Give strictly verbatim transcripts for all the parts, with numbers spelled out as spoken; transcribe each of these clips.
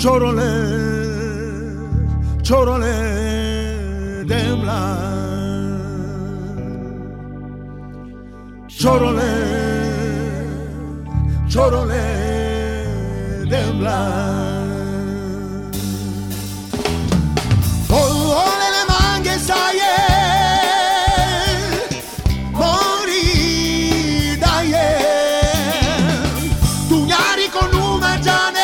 Chorole, chorole demla, chorole, chorole demla. Oh, ole le manghe sai, mori dai, tu gnari con una giane.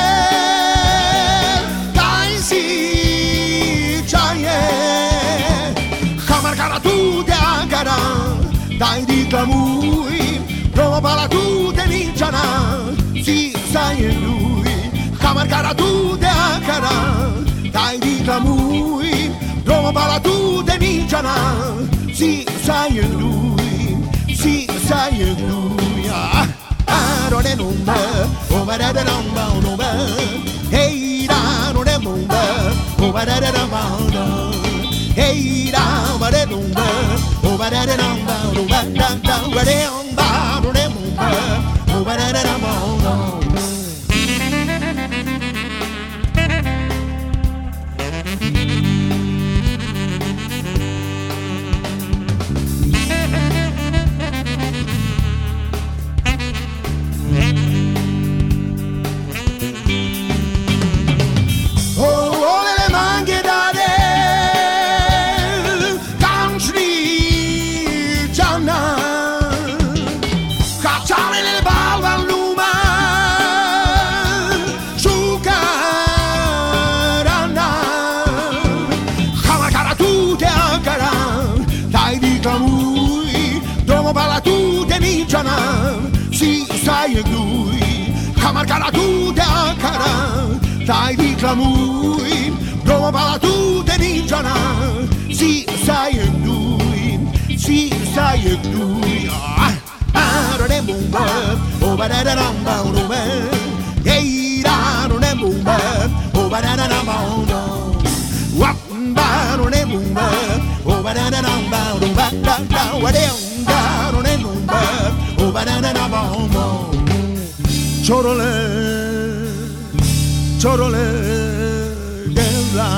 Dai di clamui, provo pala tu te ninjana, si sai e lui, camarcara tu te acara. Dai di clamui, provo pala tu te ninjana, si sai e lui, si sai e lui. Ah, non è numba, oh ma da da numba, numba, hey da non è numba, oh ma da da numba. Hey da ba da dum ba, oh ba da da dum ba, oh ba da da ba dum ba, oh da dum ba, oh ba da da dum ba, oh. Si sai e lui, camarcara tu te acara, dai di clamui, provo pala tu te ninjana. Si sai e lui, si sai e lui. Ah, non è bomba, oh ba da da namba, oh ba, hey da non è bomba, oh ba da da namba, oh. Wap ba non è bomba, oh ba da da namba, oh ba da da wa da non è bomba. Banana bombo, chorole, chorole demla,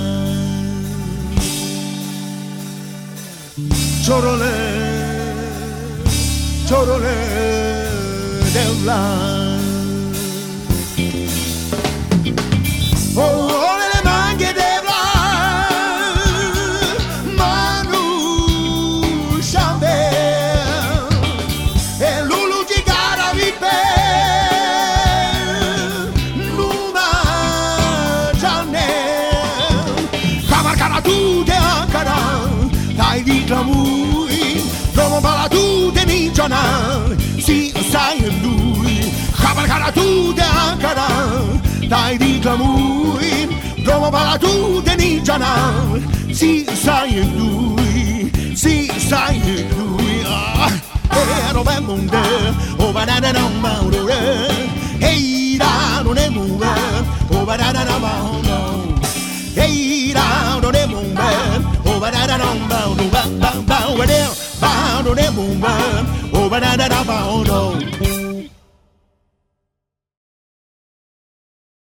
chorole, chorole demla. Oh, ole le manghe demla, manu shambe. Tu te acara, dai di clamui, provo pala tu te ninjana, si sai e lui, cavalcara tu te acara, dai di clamui, provo pala tu te ninjana, si sai e lui, si sai e lui. Ah, ero ben munde, oh banana non maure, ehi da non è muove, oh banana non maure. Hey, da do de boom ba, oh ba da da dum ba, oh ba ba ba, oh ba da ba do de boom ba, oh ba da da da ba, oh no.